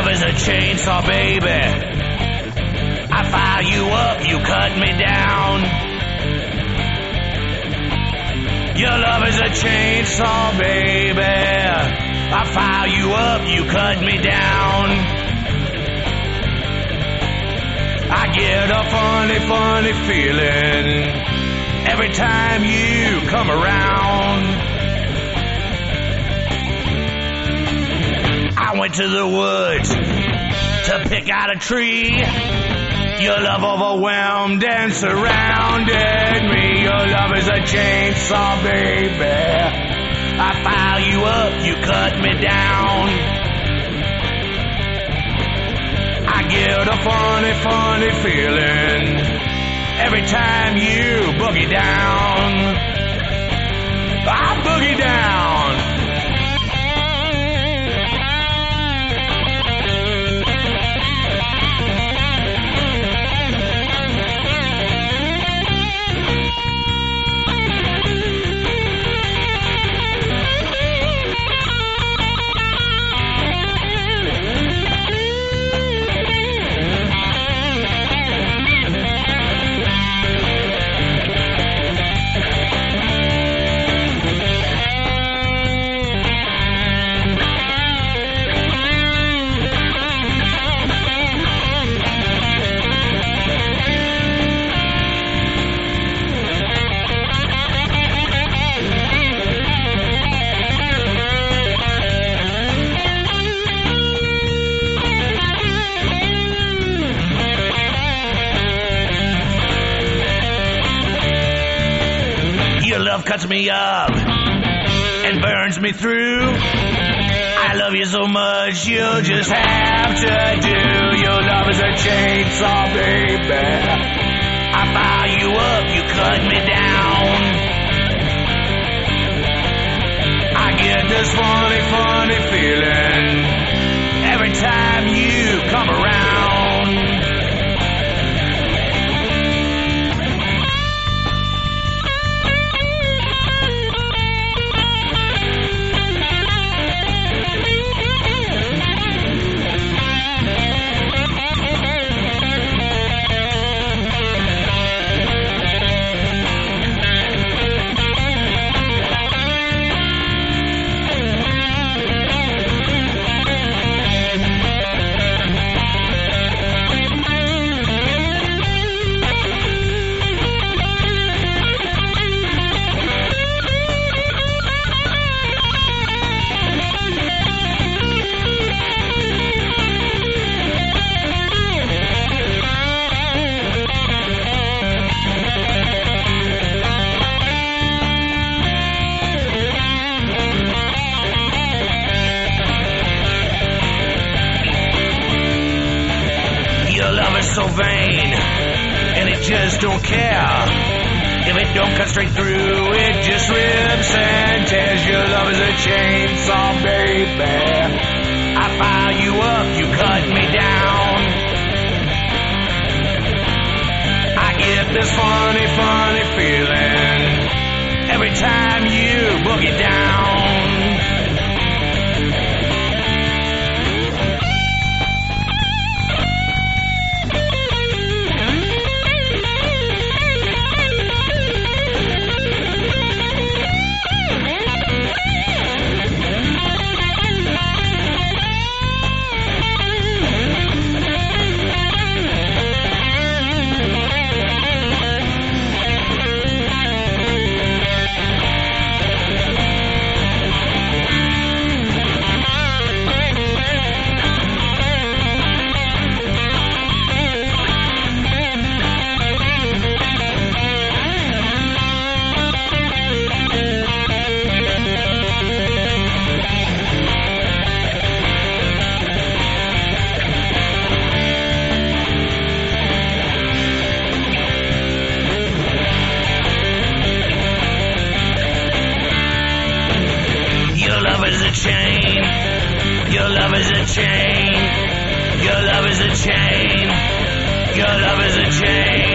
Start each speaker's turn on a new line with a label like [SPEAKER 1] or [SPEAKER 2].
[SPEAKER 1] love is a chainsaw, baby. I fire you up, you cut me down. Your love is a chainsaw, baby. I fire you up, you cut me down. I get a funny, funny feeling every time you come around. I went to the woods to pick out a tree. Your love overwhelmed and surrounded me. Your love is a chainsaw, baby. I fire you up, you cut me down. I get a funny, funny feeling every time you boogie down. I boogie down. Your love cuts me up and burns me through. I love you so much, you'll just have to do. Your love is a chainsaw, baby. I fire you up, you cut me down. I get this funny, funny feeling every time you come around. Your love is so vain, and it just don't care. If it don't cut straight through, it just rips and tears. Your love is a chainsaw, baby. I fire you up, you cut me down. I get this funny, funny feeling every time you boogie down. Your love is a chain. Your love is a chain. Your love is a chain. Your love is a chain.